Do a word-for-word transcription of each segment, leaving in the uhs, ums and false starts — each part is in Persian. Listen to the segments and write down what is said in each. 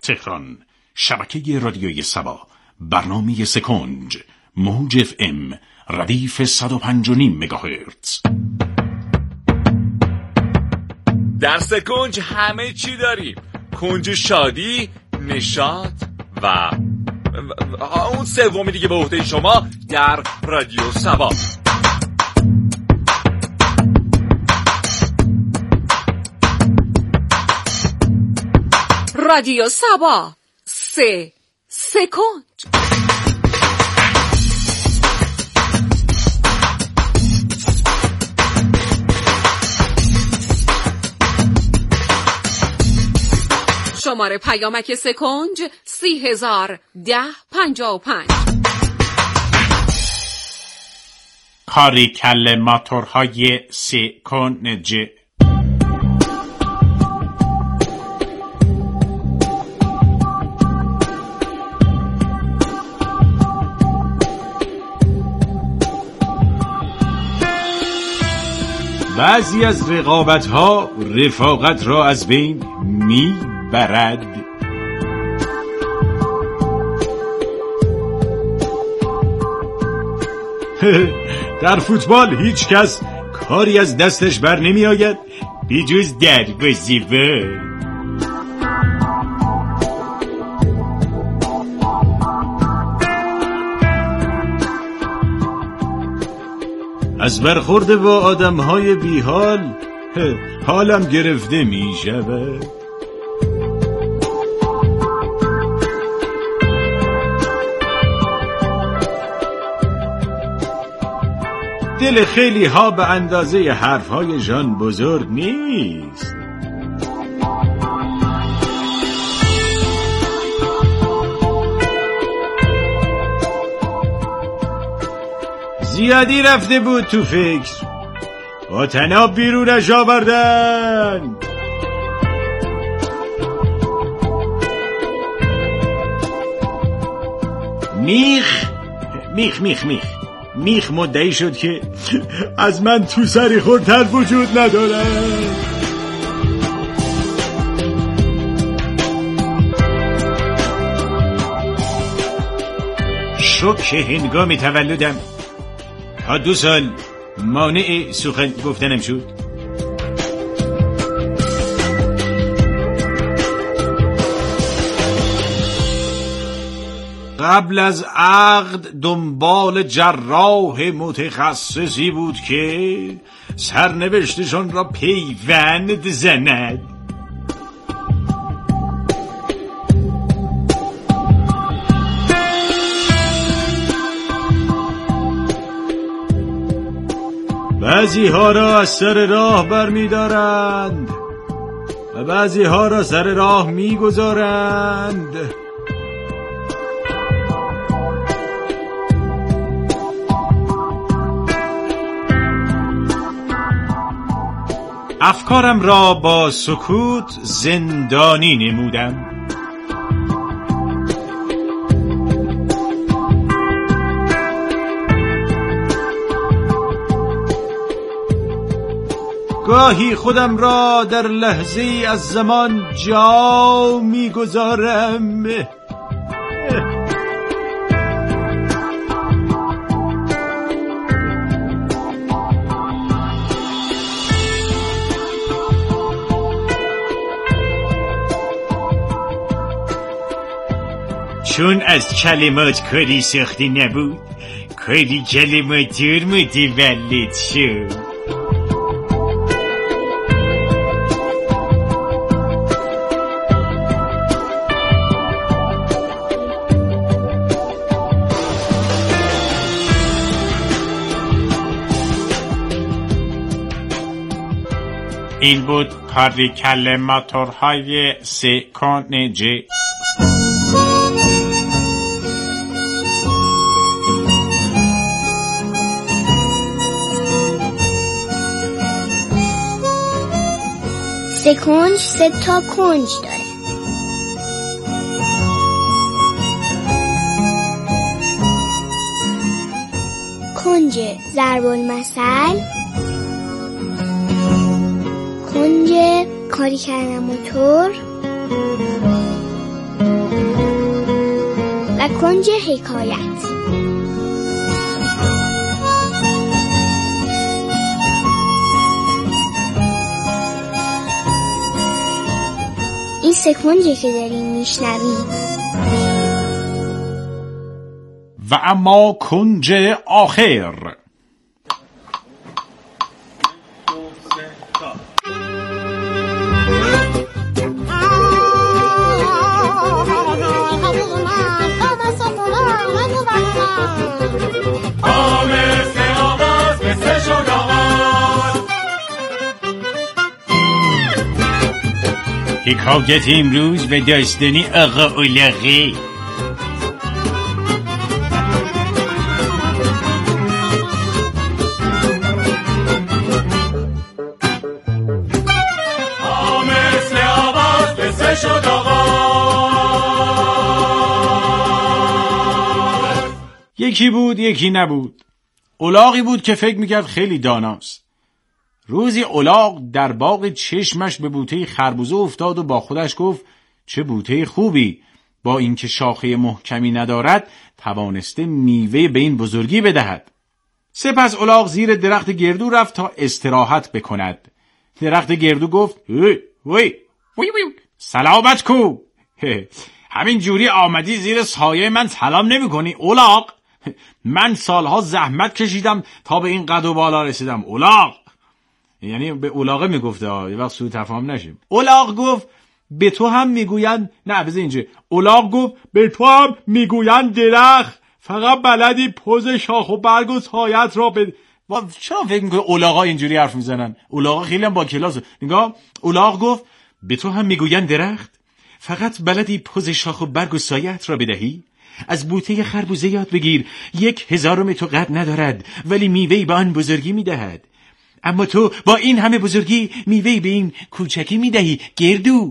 تهران، شبکه رادیوی سبا، برنامه سکنج، موج اف ام، ردیف صد و پنج و نیم مگاهرتز. در سکنج همه چی داریم، کنج شادی، نشاط و اون سومی دیگه به عهده شما در رادیو سبا. رادیو سبا، سه سکنج. شماره پیامک سکنج سی هزار ده پنجاه و پنج. کاری کل موتورهای سکنج. بعضی از رقابت‌ها رفاقت را از بین می‌برد. در فوتبال هیچ کس کاری از دستش بر نمی آید بی جز دروازه‌بان. از برخورد با آدم‌های بیحال حالم گرفته می شود. دل خیلی ها به اندازه حرف‌هایشان بزرگ نیست. زیادی رفته بود تو فکر، با طناب بیرونش آوردن. میخ میخ میخ میخ میخ مدعی شد که از من تو سری خورتر وجود نداره. شوک هنگام تولدم تا دو سال مانع سخن گفتنم شد. قبل از عقد دنبال جراح متخصصی بود که سرنوشتشان را پیوند زند. بعضی ها را از سر راه برمی دارند و بعضی ها را سر راه می گذارند. افکارم را با سکوت زندانی نمودم. گاهی خودم را در لحظه از زمان جا می‌گذارم. چون از کلمات کاری سختی نبود، کاری کلماتور متولد شد. این بود کاری کل موتورهای سکنج. سکنج سه تا کنج داره. کنج ضرب المثل، کنج کاری کردن موتور، کنج حکایت. این سه کنجی که داریم میشنویم. و اما کنج آخر. حکایت امروز به داستان آقا الاغه. یکی بود یکی نبود. الاغی بود که فکر میکرد خیلی داناست. روزی الاغ در باغ چشمش به بوته خربوزه افتاد و با خودش گفت چه بوته خوبی، با اینکه شاخه محکمی ندارد توانسته میوه به این بزرگی بدهد. سپس الاغ زیر درخت گردو رفت تا استراحت بکند. درخت گردو گفت وی وی وی وی سلامت کو، همین جوری آمدی زیر سایه من سلام نمی کنی الاغ؟ من سالها زحمت کشیدم تا به این قد و بالا رسیدم الاغ. یعنی به الاغه میگفته ها، یه وقت سوء تفاهم نشیم. الاغ گفت به تو هم میگویند، نه بذار اینجا. الاغ گفت به تو هم میگویند درخت، فقط بلدی پوز شاخ و برگ و سایت را به. چرا فکر میکنی الاغا اینجوری حرف میزنن؟ الاغا خیلی هم با کلاس. نگاه، الاغ گفت به تو هم میگویند درخت، فقط بلدی پوز شاخ و برگ و سایت را بدهی؟ از بوته خربوزه یاد بگیر، یک هزارم تو قد ندارد ولی میوهی به آن بزرگی میدهد. اما تو با این همه بزرگی میوهی به این کوچکی میدهی گردو.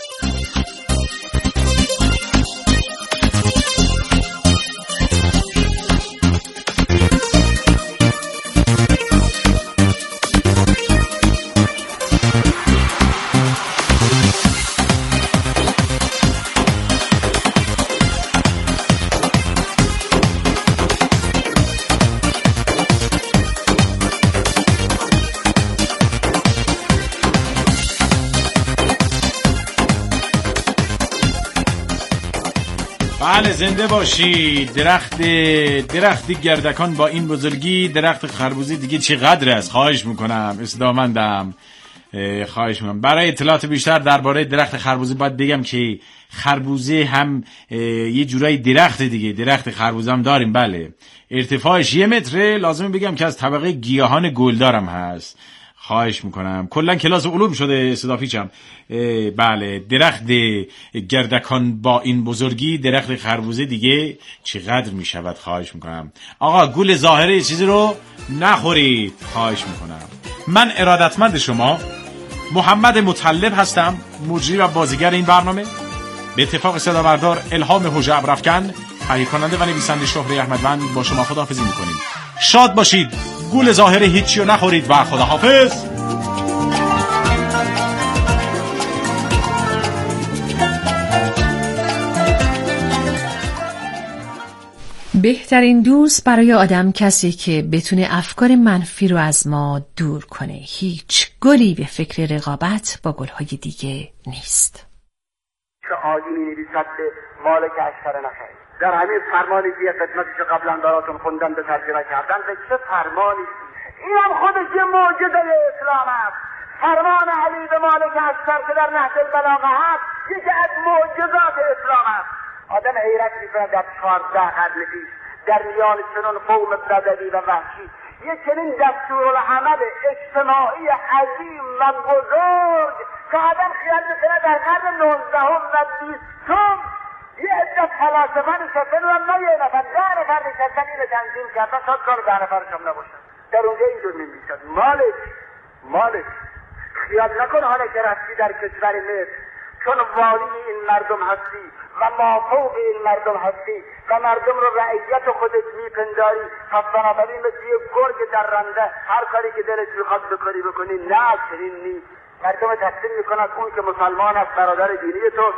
بله زنده باشی. درخت درختی گردکان با این بزرگی، درخت خربوزه دیگه چقدر است؟ خواهش میکنم استدامندم، خواهش میکنم. برای اطلاعات بیشتر درباره درخت خربوزه باید بگم که خربوزه هم یه جورایی درخت دیگه، درخت خربوزه هم داریم. بله ارتفاعش یه متره. لازمه بگم که از طبقه گیاهان گلدارم هست. خواهش میکنم. کلا کلاس علوم شده صدافیچم. بله درخت گردکان با این بزرگی، درخت خربوزه دیگه چقدر میشود؟ خواهش میکنم. آقا گول ظاهره چیزی رو نخورید، خواهش میکنم. من ارادتمند شما محمد مطلب هستم، مجری و بازیگر این برنامه. به اتفاق صدا بردار الهام هوژه ابرافکن، تهیه کننده و نویسنده شهره احمدوند. با شما خداحافظی میکنیم. شاد باشید، گول ظاهر هیچی رو نخورید و خداحافظ. بهترین دوست برای آدم کسی که بتونه افکار منفی رو از ما دور کنه. هیچ گلی به فکر رقابت با گلهای دیگه نیست. چه عالی می نویسد به مالک اشتر نخیر در همین فرمانی که قدمتش قبلا براتون خوندن به ترجمه کردن. به چه فرمانی؟ اینم خودش یه معجزه اسلام است. فرمان علی به مالک اشتر که در نهج البلاغه هست یکی از معجزات اسلام است. آدم حیرت میکنه در چهارده قرن پیش در میان چنان قوم بدوی و وحشی یه چنین دستورالعمل اجتماعی عظیم و بزرگ که آدم خیال میکنه در قرن نوزدهم و بیستم یه عده فلاسفه نشستن و نه یه نفر ده نفر نشستن اینو تنظیم کردن، شاید کار ده نفرش هم نباشن. در اونجا اینجور میمیشد. مالک مالک خیال نکن حالا که رفتی در کشور مصر چون والی این مردم هستی و مافوق این مردم هستی و مردم رو رعیت خودت میپنداری، پس بنابراین مثل یه گرگ در رنده هر کاری که دلت میخواد بکنی بکنی. نه چنین نیست. مردم تسلیم میکنند اون که مسلمان است برادر دینی تو،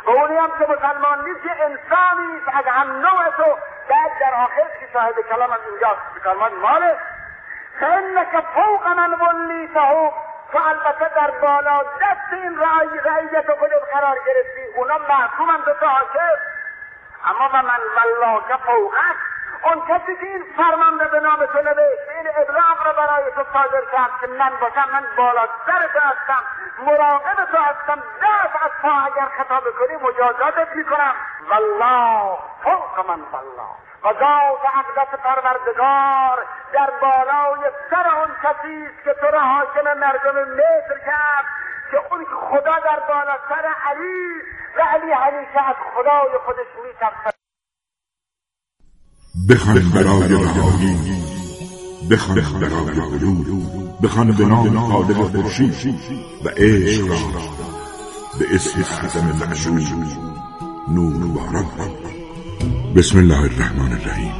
و اونی هم که مسلمان نیست یه انسانی نیست از هم نوع تو. بعد در آخر که شاهد کلام هم اینجاست که کلمان ماله فإنک فوق من ولیته، تو البته در بالا دست این رعی رعیت خودت قرار گرفتی، اونا محکومن به تو حاکم. اما و من ولاک فوقک، اون کسی که این فرمانده به نام تو نوشت، این ابلاغ رو برای تو صادر کرد که من باشم، من بالاتر تو هستم، مراقب تو هستم، دست از پا اگر خطا بکنی مجازاتت میکنم. والله فوق من والله، و ذات اقدس پروردگار در بالای سر اون کسی است که تو را حاکم مردم مصر کرد، که اون خدا در بالا سر علی و علی همیشه از خدای خودش میترسد. بخوان برای رهایی، بخوان برای علو، بخوان به نام خالق خورشید و عشق را به اسم اعظم معشوق نور باران. بسم الله الرحمن الرحیم.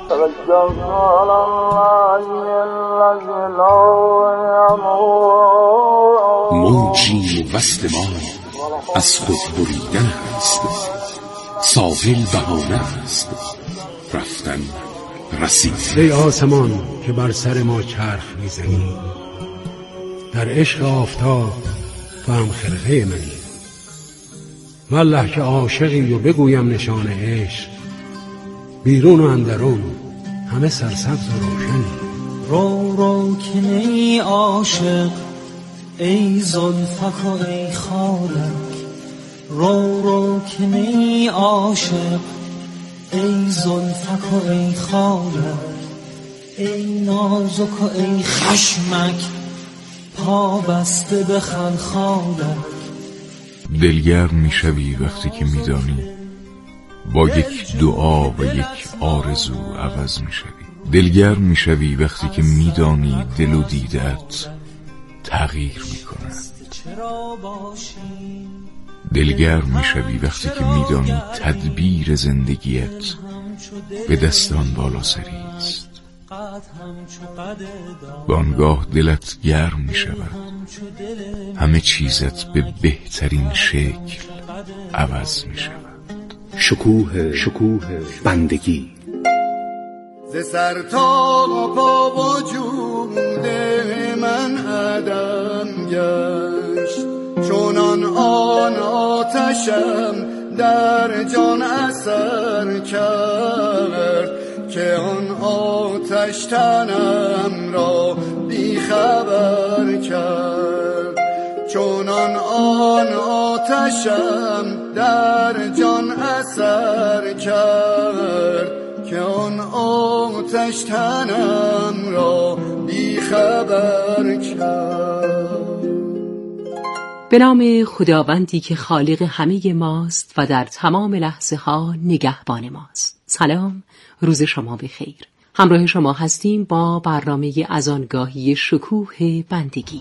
موجی وصل ما از خود بریدن است، ساحل بهانه است، رفتن رسید. ای آسمان که بر سر ما چرخ میزنی، در عشق آفتاب تو هم خرقه منی. والله که عاشقی و بگویم نشان عشق، بیرون و اندرون همه سرسبز و روشنی. رو رو که ای عاشق، ای زلفک و ای خالک، رو رو که ای عاشق، ای زلفک و ای خالک، ای نازک و ای خشمک، پا بسته بخند خالک. دلگرم میشوی وقتی که میدانی با یک دعا و یک آرزو عوض میشوی. دلگرم میشوی وقتی که میدانی دل و دیدت تغییر میکنه. دلگرم میشوی وقتی که میدانی تدبیر زندگیت به دستان بالا سری است. بانگاه دلت گرم میشود، همه چیزت به بهترین شکل عوض میشود. شکوه شکوه بندگی. ز سر تا پا وجود من عدم گشت، چونان آن آتشم در جان اثر کرد، که آن آتش تنم را بی خبر کرد. چونان آن آتشم در جان اثر کرد، که آن آتش تنم را بی خبر کرد. به نام خداوندی که خالق همه ماست و در تمام لحظه ها نگهبان ماست. سلام، روز شما بخیر. همراه شما هستیم با برنامه از آنگاهی شکوه بندگی.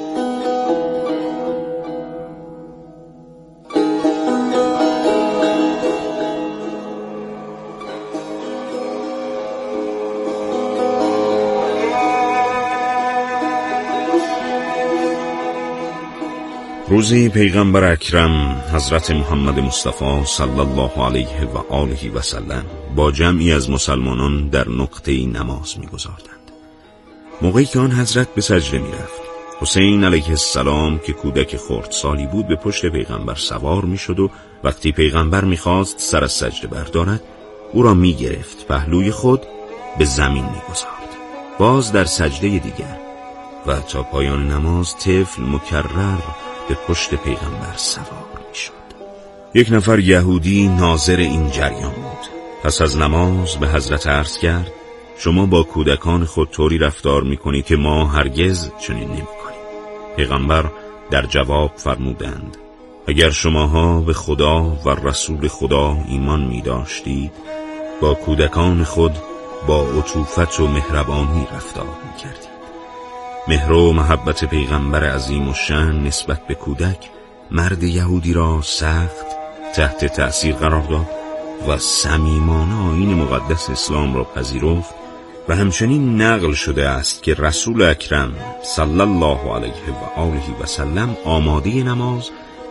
روزی پیغمبر اکرم حضرت محمد مصطفی صلی الله علیه و آله و سلم با جمعی از مسلمانان در نقطه‌ای نماز می‌گزاردند. موقعی که آن حضرت به سجده می‌رفت، حسین علیه السلام که کودک خردسالی بود به پشت پیغمبر سوار می‌شد و وقتی پیغمبر می‌خواست سر از سجده بردارد، او را می‌گرفت پهلوی خود به زمین می‌گذارد. باز در سجده دیگر و تا پایان نماز طفل مکرر به پشت پیغمبر سوار می شد. یک نفر یهودی ناظر این جریان بود. پس از نماز به حضرت عرض کرد: شما با کودکان خود طوری رفتار می کنید که ما هرگز چنین نمی کنیم. پیغمبر در جواب فرمودند: اگر شماها به خدا و رسول خدا ایمان می داشتید، با کودکان خود با عطوفت و مهربانی رفتار می کردید. مهر و محبت پیغمبر عظیم و شأن نسبت به کودک مرد یهودی را سخت تحت تأثیر قرار داد و صمیمانه آیین مقدس اسلام را پذیرفت و همچنین نقل شده است که رسول اکرم صلی الله علیه و آله و سلم آماده نماز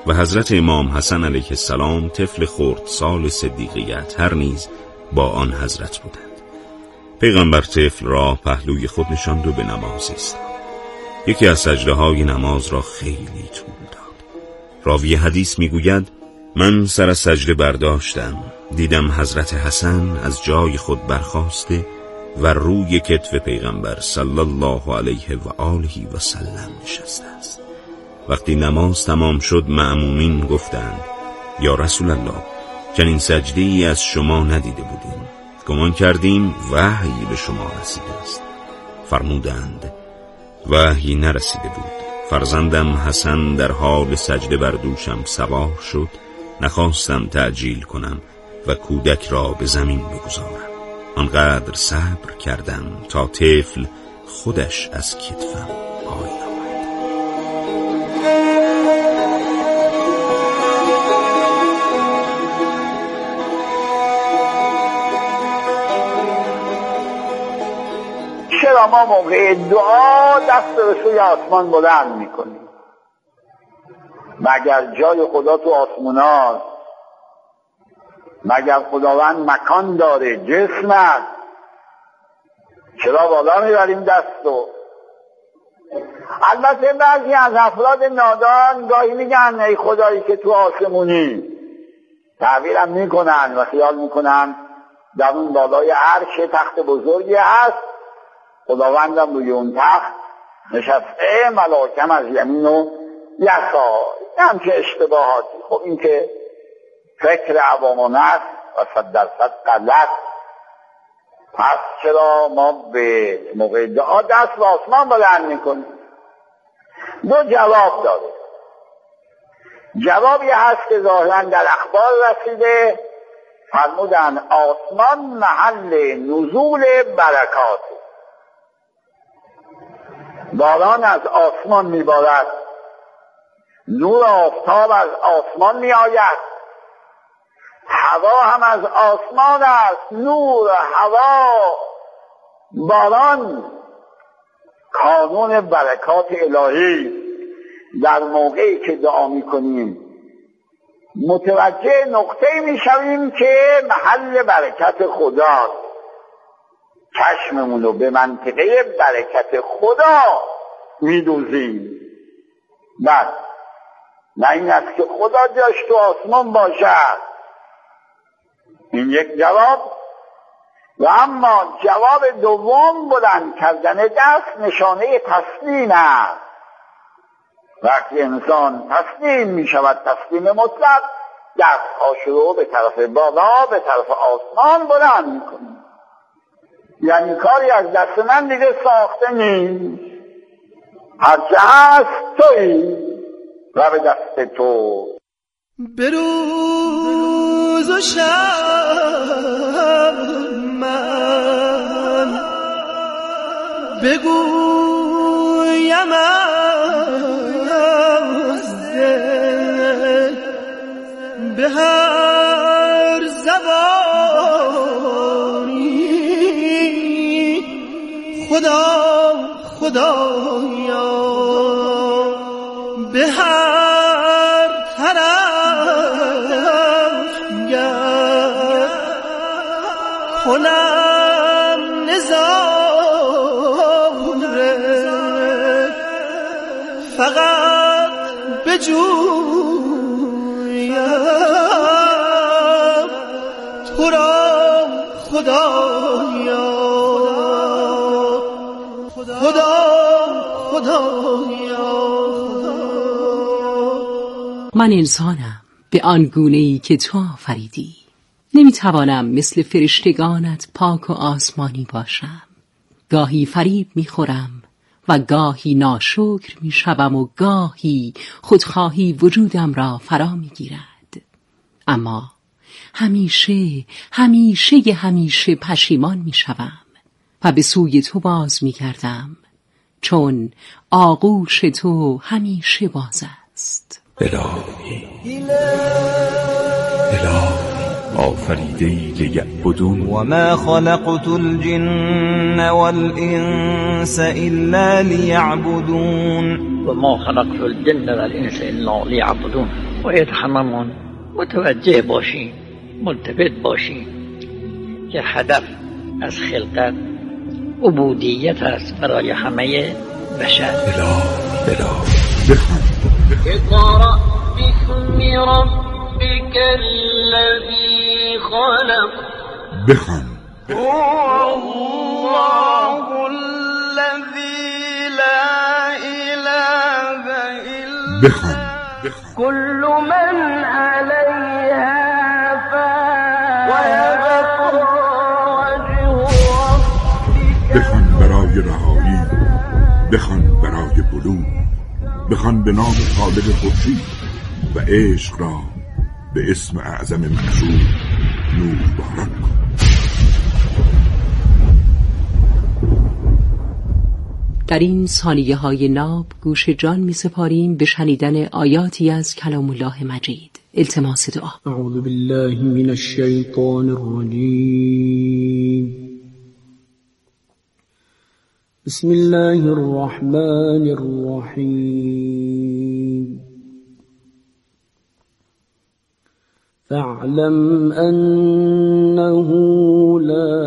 و حضرت امام حسن علیه السلام طفل خردسال صدیقیت هر نیز با آن حضرت بودند. پیغمبر طفل را پهلوی خود نشاند و به نماز ایستاد. یکی از سجده های نماز را خیلی طول داد. راوی حدیث میگوید من سر از سجده برداشتم، دیدم حضرت حسن از جای خود برخاسته و روی کتف پیغمبر صلی الله علیه و آله و سلم نشسته است. وقتی نماز تمام شد مأمومین گفتند یا رسول الله، چنین سجده ای از شما ندیده بودیم، گمان کردیم وحی به شما رسیده است. فرمودند وحی نرسیده بود. فرزندم حسن در حال سجده بر دوشم سوار شد، نخواستم تعجیل کنم و کودک را به زمین بگذارم. آنقدر صبر کردم تا طفل خودش از کتفم پایین آمد. چرا ما موقع دعا دست به سوی آسمان بلند میکنیم؟ مگر جای خدا تو آسموناست؟ مگر خداوند مکان داره، جسم است؟ چرا بالا میبریم دستو؟ البته بعضی از افراد نادان گاهی میگن ای خدایی که تو آسمونی، تعبیرم میکنن و خیال میکنن در اون بالای عرش تخت بزرگی هست، خداوندم روی اون تخت نشسته، ملائکم از یمین و یسار. همچه اشتباهاتی. خب این که فکر عوامانه است و صد درصد غلط. پس چرا ما به موقع دعا دست به آسمان بلند میکنیم؟ دو جواب داره. جوابی هست که ظاهرا در اخبار رسیده، فرمودن آسمان محل نزول برکات، باران از آسمان میبارد، نور آفتاب از آسمان میآید، هوا هم از آسمان است، نور، هوا، باران کانون برکات الهی. در موقعی که دعا میکنیم متوجه نقطه میشویم که محل برکت خداست. چشممون رو به منطقه برکت خدا میدوزیم. بس نه این است که خدا جاش تو آسمان باشد. این یک جواب. و اما جواب دوم بلند کردن دست نشانه تسلیم است. وقتی انسان تسلیم می شود، تسلیم مطلق، دستهاش رو به طرف بالا، به طرف آسمان بلند می کنه. یعنی کاری از دست من دیگه ساخته نیست، هرچه هست تویی و به دست تو. به روز و شب من بگویم از دل به هر زبانی خدا خدایا، به هر طرف گر خونم نظاره فقط بجویم تو را خدایا، خدا خدایا. من انسانم به آن گونه‌ای که تو آفریدی، نمیتوانم مثل فرشتگانت پاک و آسمانی باشم. گاهی فریب میخورم و گاهی ناشکر میشوم و گاهی خودخواهی وجودم را فرا میگیرد. اما همیشه همیشه همیشه پشیمان میشوم و به سوی تو باز میگردم، چون آغوش تو همیشه باز است. الهی الهی آفریده لیعبدون و ما خلقت الجن والانس الا لیعبدون و ما خلقت الجن والانس الا لیعبدون. باید هممون متوجه باشیم، ملتفت باشیم که هدف از خلقت عبودیت است برای همه بشر. بلا بلا اقرأ باسم ربك الذي خلق. بخوان. هو الله الذي لا اله الا بخوان. كل من عليها فان ويبقى وجه ربك. بخوان برای رهایی، بخوان برای بلوغ، بخوان به نام خالق خورشید و عشق را به اسم اعظم منصور نور بارک کن. در این ثانیه های ناب گوش جان می سپاریم به شنیدن آیاتی از کلام الله مجید. التماس دعا. اعوذ بالله من الشیطان الرجیم. بسم الله الرحمن الرحیم. فاعلم أنه لا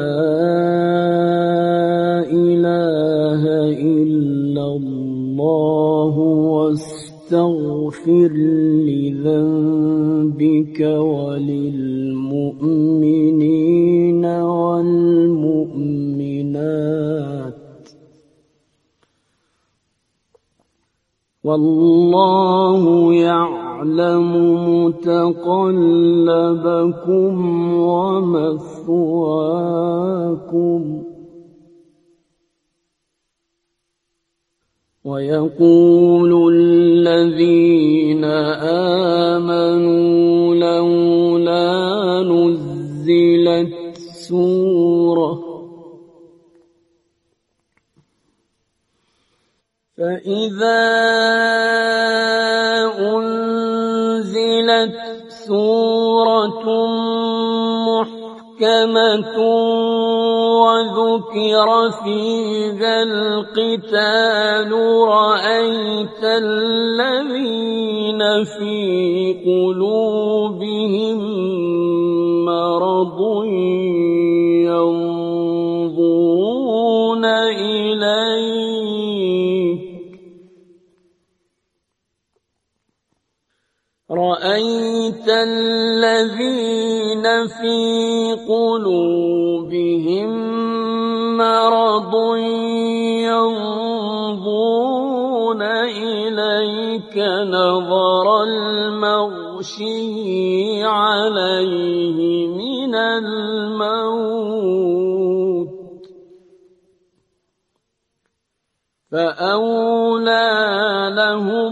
إله إلا الله واستغفر لذنبك وللمؤمنين والمؤمنات والله يعلم متقلبكم ومثواكم. ويقول الذين آمنوا لولا نزلت سورة فإذا أنزلت سورة محكمة وذكر فيها القتال رأيت الذين في قلوبهم مرض ينظرون إليك رأيت الذين في قلوبهم مرض ينظرون إليك نظر المغشي عليه من الموت فأولى لهم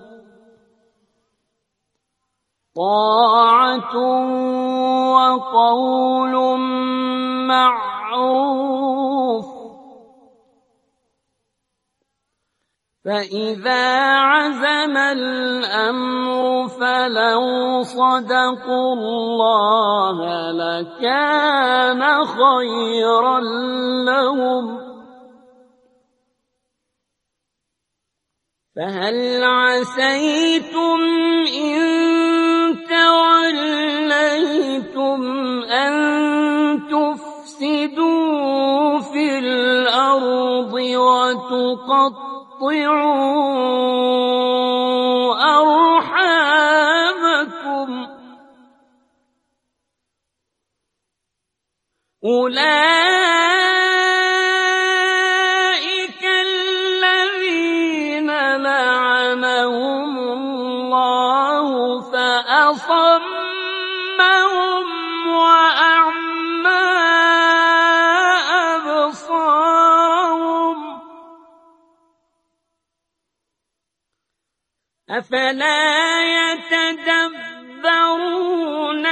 طاعة وقول معروف. فإذا عزم الأمر فلو صدقوا الله لكان خيرا لهم. فهل عسيتم إن توليتم أن تفسدوا في الأرض وتقطعوا أرحامكم أولئك الذين لعنهم الله فأصمهم وأعمى أبصارهم أفلا يتدبرون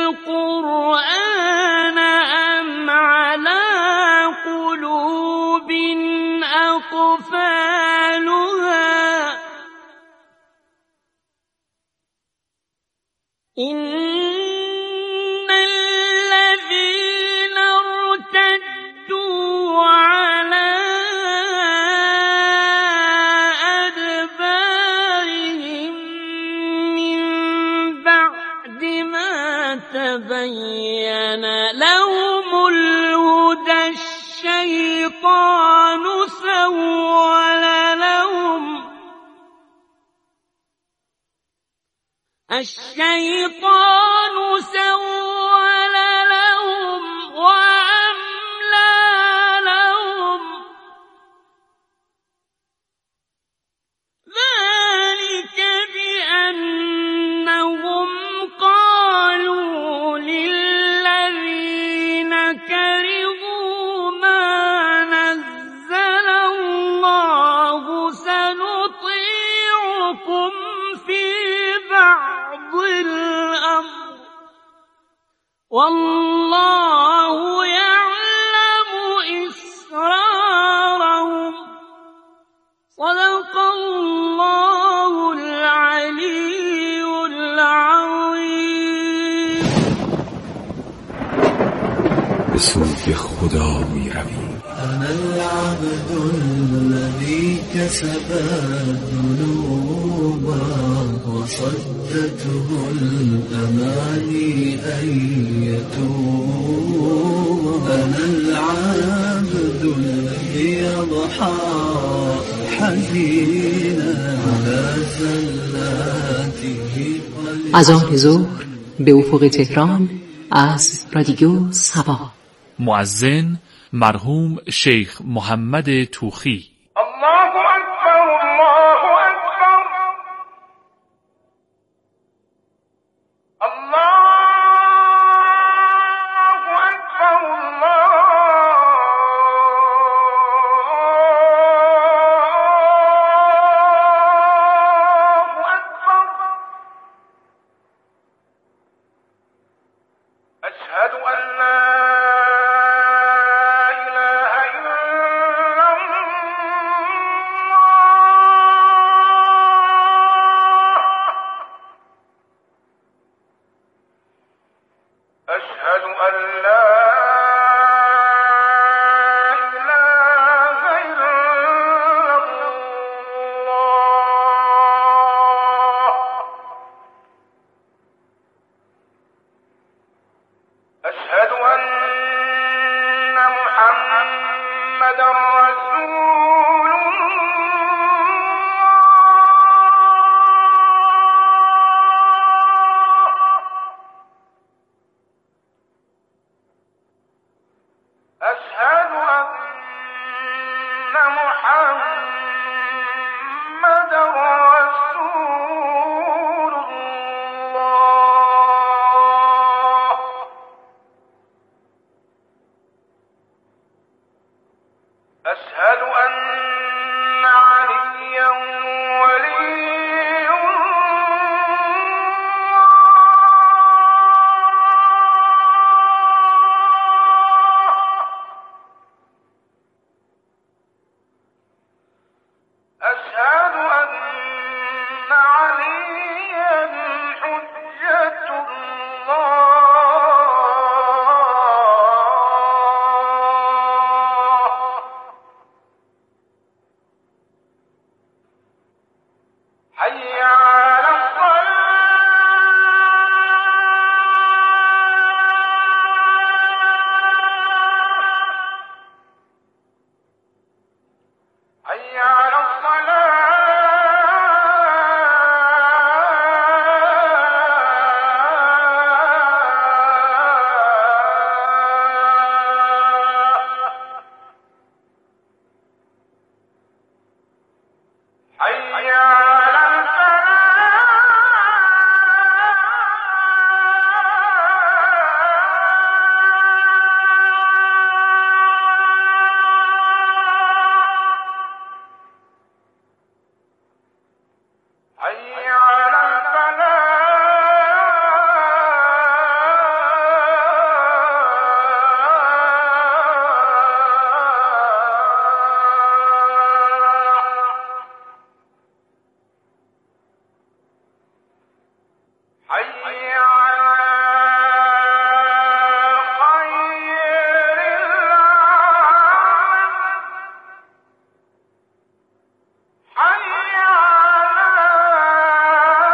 القرآن أم على قلوب أقفالها إن تبين لهم الهدى الشيطان سول لهم الشيطان سول لهم وأملى لهم ذلك بأنهم قالوا للذين كرهوا ما نزل الله سنطيعكم في بعض الأمر والله يعلم إسرارهم صدق الله العلي العظيم. به سوی خدا می رویم. أنا العبد الذي كسب الذنوب وصدته الأماني أن يتوب. أنا العبد الذي يضحى حزينا على زلاته. اذان ظهر به افق تهران از رادیو صبا. مؤذن مرحوم شیخ محمد توخی.